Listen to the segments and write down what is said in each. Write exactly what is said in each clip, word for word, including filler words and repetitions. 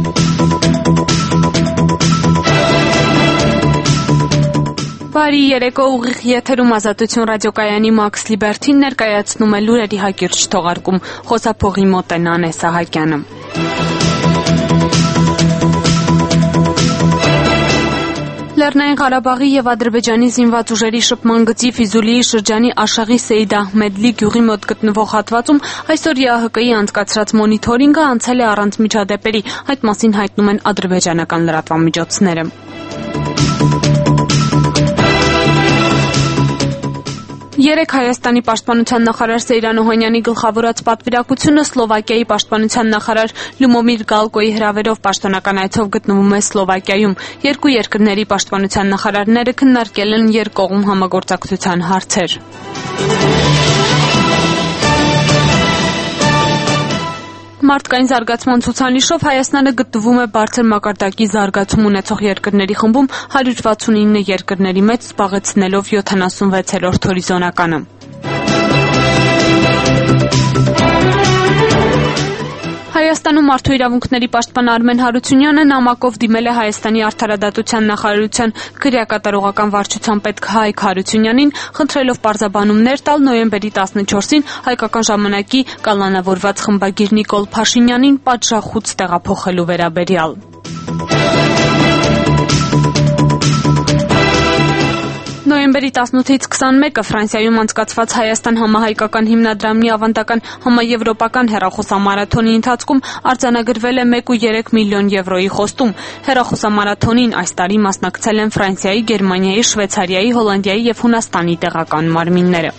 Բարի երեկո, ուղիղ եթերում Ազատություն ռադիոկայանի Մաքս Լիբերթին ներկայացնում է լուրերի հակիրճ թողարկում, խոսափողի մոտ է Նանե Սահակյանը։ Լեռնային Ղարաբաղի և Ադրբեջանի զինված ուժերի շփման գծի Ֆիզուլիի շրջանի Աշաղի Սեյդ Ահմեդլի գյուղի մոտ գտնվող հատվածում այսօր ԵԱՀԿ-ի անցկացրած մոնիթորինգը անցել է առանց միջադեպերի, այդ մասին հայտնում են ադրբեջանական լրատվամիջոցները։ Երեկ Հայաստանի պաշտպանության նախարար Սեյրան Օհանյանի գլխավորած պատվիրակությունը Սլովակիայի պաշտպանության նախարար Լյուբոմիր Գալկոյի հրավերով պաշտոնական այցով գտնվում է Սլովակիայում։ Երկու երկրների պաշտպանության նախարարները քննարկել են երկկողմ համագործակցության հարցեր։ Մարդկային զարգացման ցուցանիշով Հայաստանը գտնվում է բարձր մակարդակի զարգացում ունեցող երկրների խմբում հարյուր վաթսունինը երկրների մեջ զբաղեցնելով յոթանասունվեցերորդ հորիզոնականը։ Հայաստանում մարդու իրավունքների պաշտպան Արմեն Հարությունյանը նամակով դիմել է Հայաստանի արդարադատության նախարարության քրեակատարողական վարչության պետ Հայկ Հարությունյանին, խնդրելով պարզաբանումներ տալ նոյեմբերի տասնչորսին հայկական ժամանակի կալանավորված խմբագիր Նիկոլ Փաշինյանին պատժախոց տեղափոխելու վերաբերյալ։ Նոյեմբերի տասնութից քսանմեկը Ֆրանսիայում անցկացված Հայաստան համահայկական հիմնադրամի ավանդական համաեվրոպական հեռախոսամարաթոնի ընթացքում արձանագրվել է մեկ կόμμα երեք միլիոն եվրոյի խոստում։ Հեռախոսամարաթոնին այս տարի մասնակցել են Ֆրանսիայի, Գերմանիայի, Շվեյցարիայի, Հոլանդիայի և Հունաստանի տեղական մարմինները։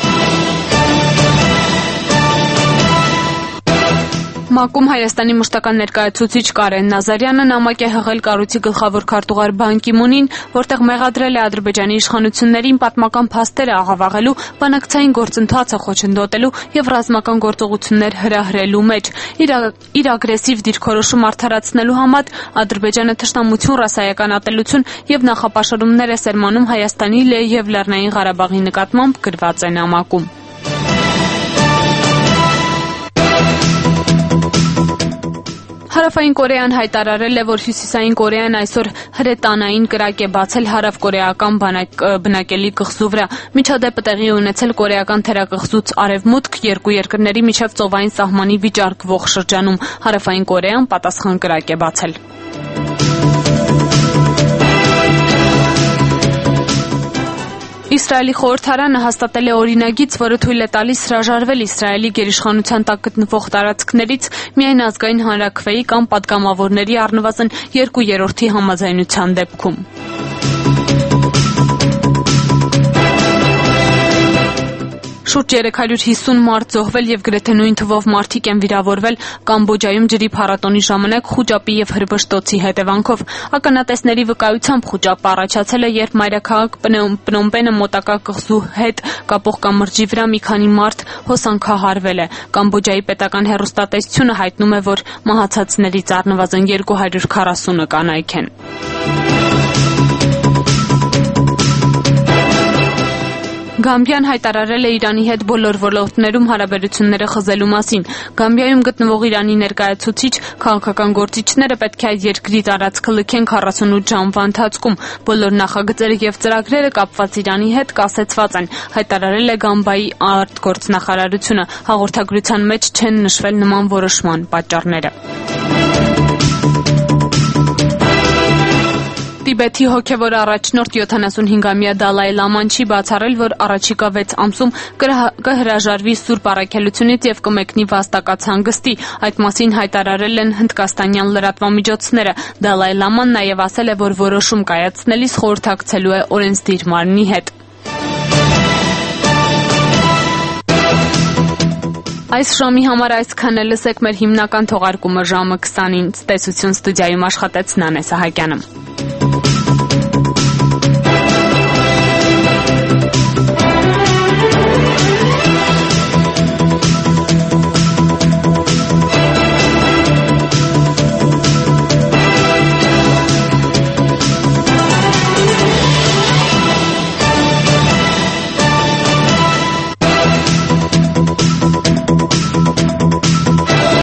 ՄԱԿ-ում Հայաստանի մշտական ներկայացուցիչ Կարեն Նազարյանը նամակ է հղել կառույցի գլխավոր քարտուղար Բան Կի Մունին, որտեղ մեղադրել է Ադրբեջանի իշխանություններին պատմական փաստերը աղավաղելու, բանակցային գործընթացը խոչընդոտելու և ռազմական գործողություններ հրահրելու մեջ։ Իր, իր ագրեսիվ դիրքորոշում արդարացնելու համար Ադրբեջանը թշնամություն, ռասայական ատելություն և նախապաշարումներ է սերմանում Հայաստանի և Լեռնային Ղարաբաղի նկատմամբ, գրված է նամակում։ Հարավային Կորեան հայտարարել է, որ Հյուսիսային Կորեան այսօր հրետանային կրակ է բացել հարավկորեական բնակելի կղզու վրա։ Միջադեպը տեղի է ունեցել կորեական թերակղզուց արևմուտք երկու երկրների միջև ծովային սահմանի վիճարկվող շրջանում։ Հարավային Կորեան պատասխան կրակ է բացել։ Իսրայելի խորհրդարանը հաստատել է օրինագիծ, որը թույլ է տալիս հրաժարվել Իսրայելի գերիշխանության տակ գտնվող տարածքներից միայն ազգային հանրաքվեի կամ պատգամավորների առնվազն երկու երրորդի համաձայնության դեպքում։ Շուրջ երեք հարյուր հիսուն մարդ զոհվել և գրեթե նույն թվով մարդիկ են վիրավորվել Կամբոջայում ջրի փառատոնի ժամանակ խուճապի և հրվշտոցի հետևանքով։ Ականատեսների վկայությամբ խուճապը առաջացել է, երբ մայրաքաղաք Պնոմպենը մոտակա կղզու հետ կապող կամրջի վրա մի քանի մարդ հոսանքահարվել է։ Կամբոջայի պետական հեռուստատեսությունը հայտնում է, որ մահացածներից առնվազն երկու հարյուր քառասունը կանայք են։ Գամբիան հայտարարել է Իրանի հետ բոլոր ոլորտներում հարաբերությունները խզելու մասին։ Գամբիայում գտնվող Իրանի ներկայացուցիչ քաղաքական գործիչները պետք է այդ երկրի տարածքը լքեն քառասունութ ժամվա ընթացքում։ Բոլոր նախագծերը և ծրագրերը կապված Իրանի հետ կասեցված են, հայտարարել է Գամբիայի արտգործնախարարությունը։ Հաղորդագրության մեջ չեն նշվել նման որոշման պատճառները։ Տիբեթի հոգևոր առաջնորդ յոթանասունհինգամյա Դալայ Լաման չի բացառել, որ առաջիկա վեց ամսում կհրաժարվի Սուրբ առաքելությունից և կմեկնի վաստակած հանգստի։ Այդ մասին հայտարարել են հնդկաստանյան լրատվամիջոցները։ Դալայ Լաման նաև ասել է, որ որոշում կայացնելիս խորհրդակցելու է օրենսդիր մարմնի հետ։ Այս ժամի համար այսքանը, լսեք մեր հիմնական թողարկումը ժամը քսանին։ Ցտեսություն, ստուդիայում աշխատեց Նանե Սահակյանը։